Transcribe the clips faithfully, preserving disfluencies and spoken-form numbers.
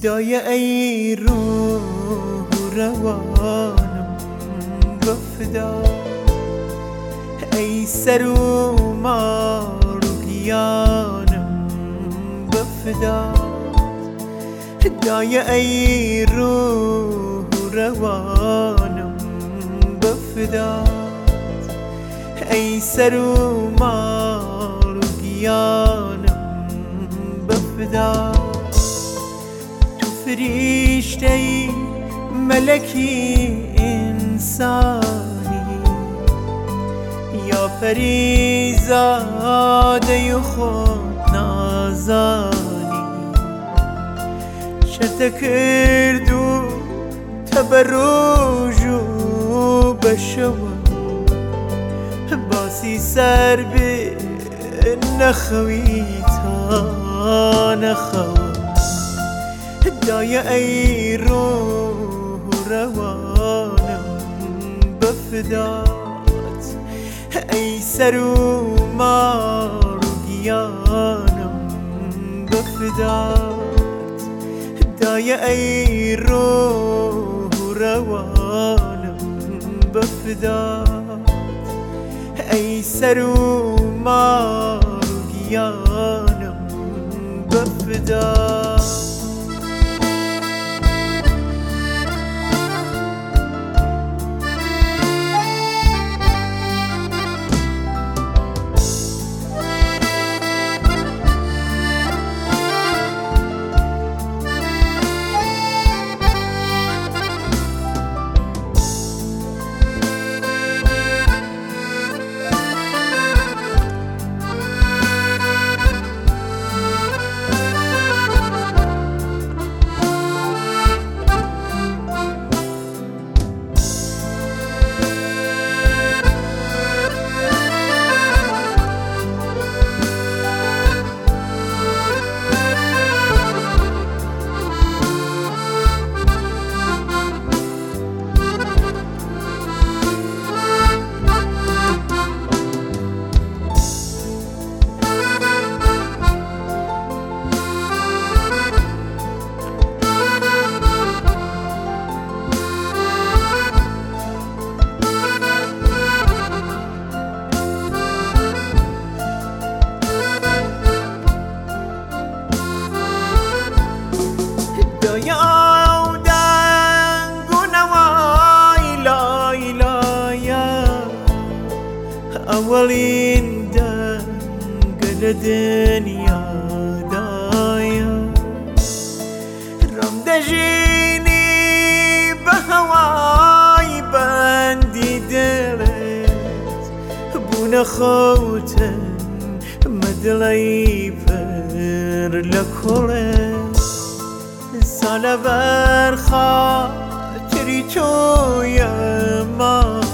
دای ای روح و روانم بفدا، ای سر و مار و گیانم بفدا. دای ای روح و روانم بفدا، ای سر و مار و گیانم بفدا. تو فریشته ای ملکی انسانی، یا پریزاده خود نازانی. شرط کرد و تبرج و بشوم، باسی سر به نخوی تا نخوام. دای ای روح روانم بفدات، ای سر و مار و گیانم بفدات. دای ای روح روانم بفدات، ای سر و مار و گیانم بفدات. اولین دنگل دنیا دایا، رم دجینی به هوای بندی دلت. بون خوتن مدلی پر لکلت، سال بر خاطری توی مانو.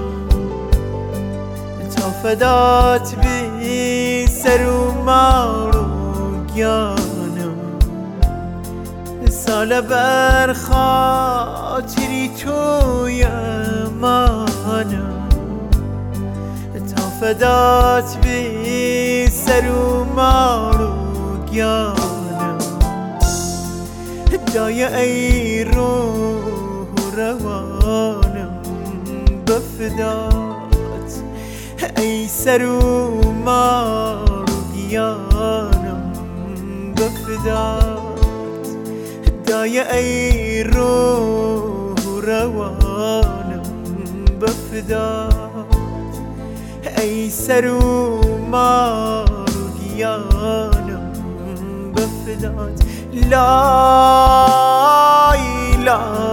فدات بی سر و مار و گیانم، سال بر خاطری توی مانم. تا فدات بی سر و مار و گیانم. دای ای روح روانم بفدات، ای سر و مار و گیانم بفدات. دای ای روح روانم بفدات، ای سر و مار و گیانم بفدات. لا اله